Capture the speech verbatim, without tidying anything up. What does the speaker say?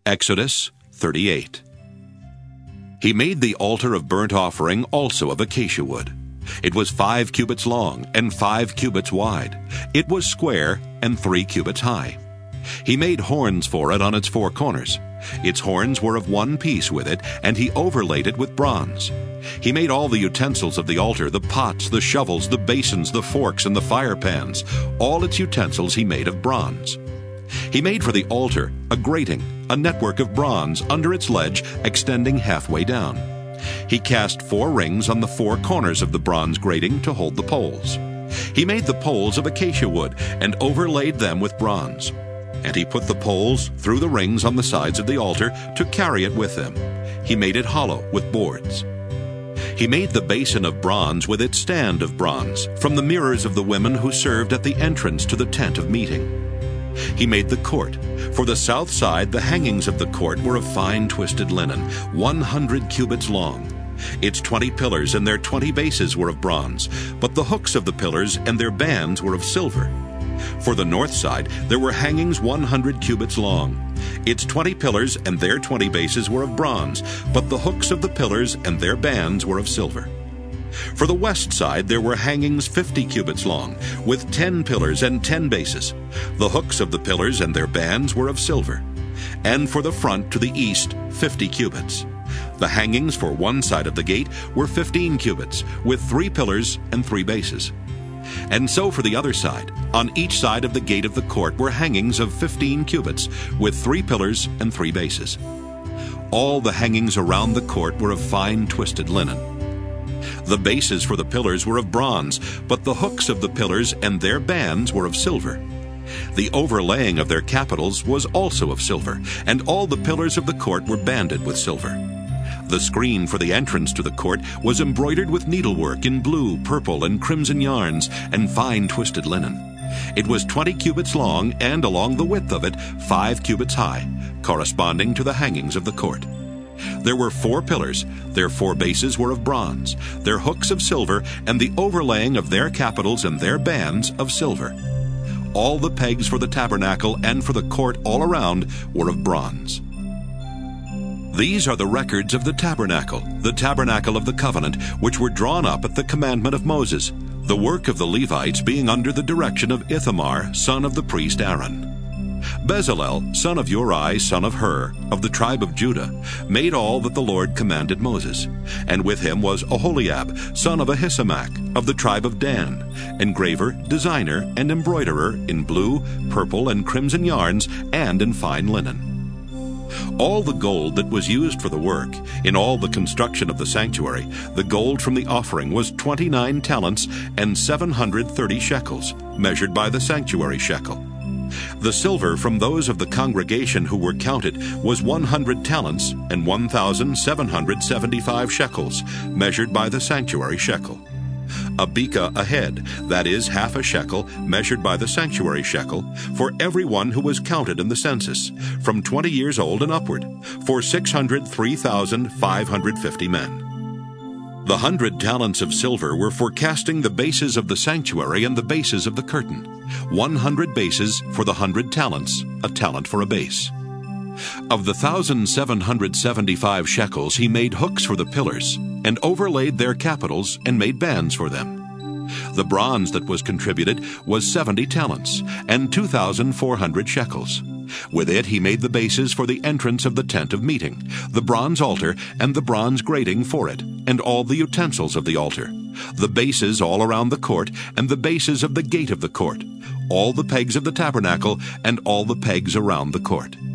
Exodus thirty-eight. He made the altar of burnt offering also of acacia wood. It was five cubits long and five cubits wide. It was square and three cubits high. He made horns for it on its four corners. Its horns were of one piece with it, and he overlaid it with bronze. He made all the utensils of the altar, the pots, the shovels, the basins, the forks, and the fire pans. All its utensils he made of bronze. He made for the altar a grating, a network of bronze under its ledge extending halfway down. He cast four rings on the four corners of the bronze grating to hold the poles. He made the poles of acacia wood and overlaid them with bronze. And he put the poles through the rings on the sides of the altar to carry it with him. He made it hollow with boards. He made the basin of bronze with its stand of bronze from the mirrors of the women who served at the entrance to the tent of meeting. He made the court. For the south side, the hangings of the court were of fine twisted linen, one hundred cubits long. Its twenty pillars and their twenty bases were of bronze, but the hooks of the pillars and their bands were of silver. For the north side, there were hangings one hundred cubits long. Its twenty pillars and their twenty bases were of bronze, but the hooks of the pillars and their bands were of silver. For the west side, there were hangings fifty cubits long, with ten pillars and ten bases. The hooks of the pillars and their bands were of silver. And for the front to the east, fifty cubits. The hangings for one side of the gate were fifteen cubits, with three pillars and three bases. And so for the other side, on each side of the gate of the court were hangings of fifteen cubits, with three pillars and three bases. All the hangings around the court were of fine twisted linen. The bases for the pillars were of bronze, but the hooks of the pillars and their bands were of silver. The overlaying of their capitals was also of silver, and all the pillars of the court were banded with silver. The screen for the entrance to the court was embroidered with needlework in blue, purple, and crimson yarns, and fine twisted linen. It was twenty cubits long, and along the width of it five cubits high, corresponding to the hangings of the court. There were four pillars, their four bases were of bronze, their hooks of silver, and the overlaying of their capitals and their bands of silver. All the pegs for the tabernacle and for the court all around were of bronze. These are the records of the tabernacle, the tabernacle of the covenant, which were drawn up at the commandment of Moses, the work of the Levites being under the direction of Ithamar, son of the priest Aaron. Bezalel, son of Uri, son of Hur, of the tribe of Judah, made all that the Lord commanded Moses. And with him was Oholiab, son of Ahisamach, of the tribe of Dan, engraver, designer, and embroiderer in blue, purple, and crimson yarns, and in fine linen. All the gold that was used for the work, in all the construction of the sanctuary, the gold from the offering was twenty-nine talents and seven hundred thirty shekels, measured by the sanctuary shekel. The silver from those of the congregation who were counted was one hundred talents and one thousand seven hundred seventy-five shekels, measured by the sanctuary shekel. A beka a head, that is, half a shekel, measured by the sanctuary shekel, for every one who was counted in the census, from twenty years old and upward, for six hundred three thousand five hundred fifty men. The hundred talents of silver were for casting the bases of the sanctuary and the bases of the curtain, one hundred bases for the hundred talents, a talent for a base. Of the thousand seven hundred seventy-five shekels he made hooks for the pillars, and overlaid their capitals, and made bands for them. The bronze that was contributed was seventy talents, and two thousand four hundred shekels. With it he made the bases for the entrance of the tent of meeting, the bronze altar, and the bronze grating for it, and all the utensils of the altar, the bases all around the court, and the bases of the gate of the court, all the pegs of the tabernacle, and all the pegs around the court.